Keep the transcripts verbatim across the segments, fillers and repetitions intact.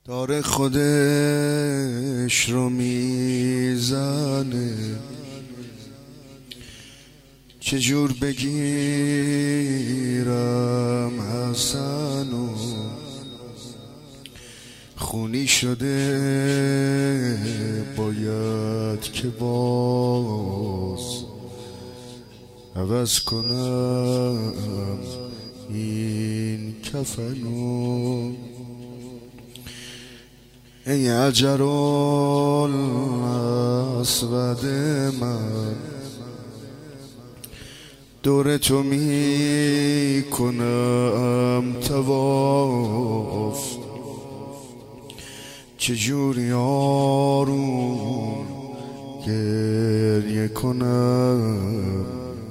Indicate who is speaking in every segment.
Speaker 1: داره خودش رو میزنه، چجور بگیرم حسنو؟ خونی شده باید که باز عوض کنم این کفنو. ای حجر الاسود من، دور تو می کنم طواف، چجوری آروم گریه کنم؟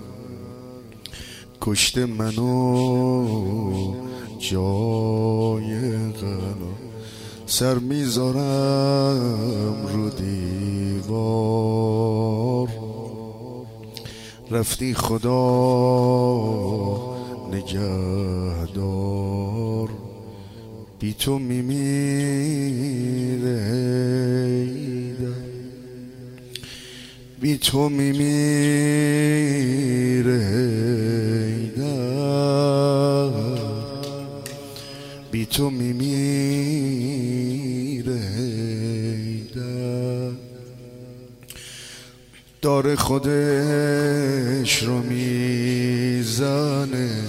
Speaker 1: کشته منو جای غنا، سر میذارم رو دیوار. رفتی خدا نگهدار، بی تو میمیره، بی تو میمیره، بی تو میمیره. داره خودش رو میزنه،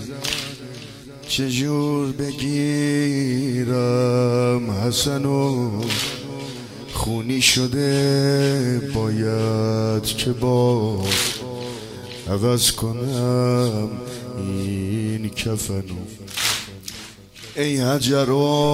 Speaker 1: چجور بگیرم حسنو؟ خونی شده باید که باز عوض کنم این کفنو. ای حجر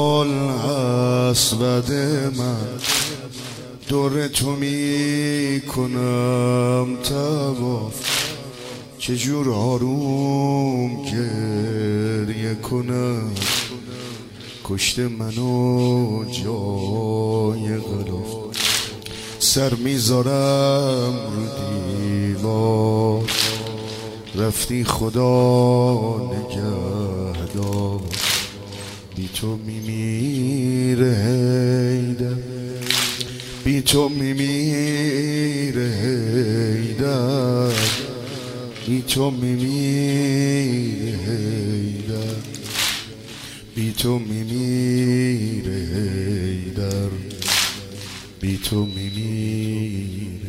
Speaker 1: الاسود من، دور تو می کنم طواف، چجور آروم گریه کنم؟ کشته منو جای غلاف، سر میذارم رو دیوار. رفتی خدا نگهدار، بی تو میمیره، بی تو میمیره، بی تو میمیره، بی تو میمیره، بی تو میمیره.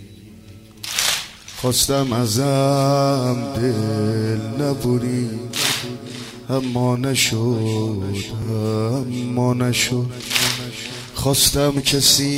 Speaker 1: خواستم ازم دل نبری، اما نشد، اما نشد. خواستم که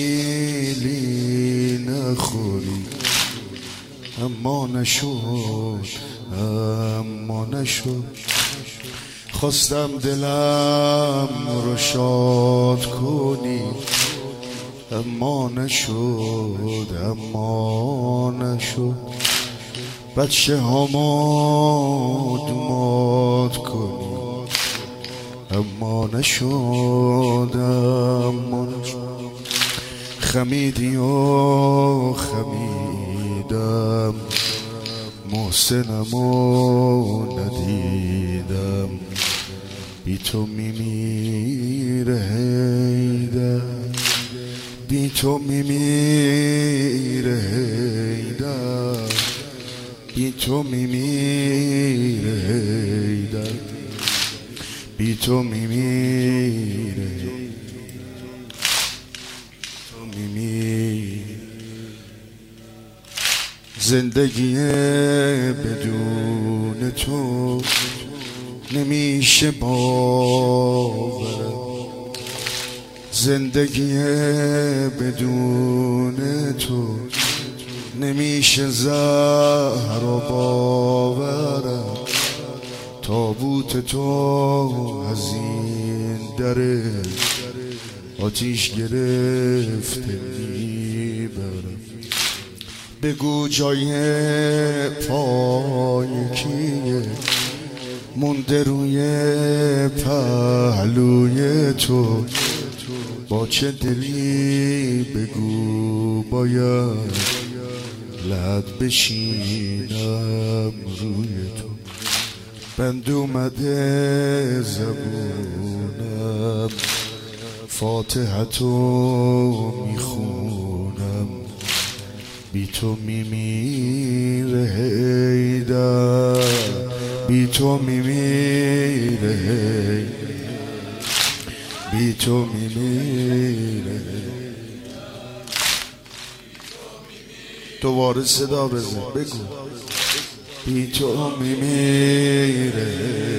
Speaker 1: سیلی نخوری، اما نشد، اما نشد. خواستم دلم رو شاد کنی، اما نشد، اما نشد. بچه هامو دومات کنی، اما نشد، اما نشد. خمیدی و خمیدم، محسنمو ندیدم. بی تو میمیره، بی تو میمیره، بی تو میمیره، بی تو میمیره، تو میمیره. زندگی بدون تو نمیشه باورم، زندگی بدون تو نمیشه زهر و باورم. تابوت تو از این در آتیش گرفته میبرم. بگو جای پای کیه مونده روی پهلوی تو؟ با چه دلی بگو باید لحد بشینم روی تو؟ بند اومده زبونم فاتحتو میخونم بی تو میمیره حیدر، بی تو میمیره، بی تو میمیره. دوباره صدا بزن بگو بی تو میمیره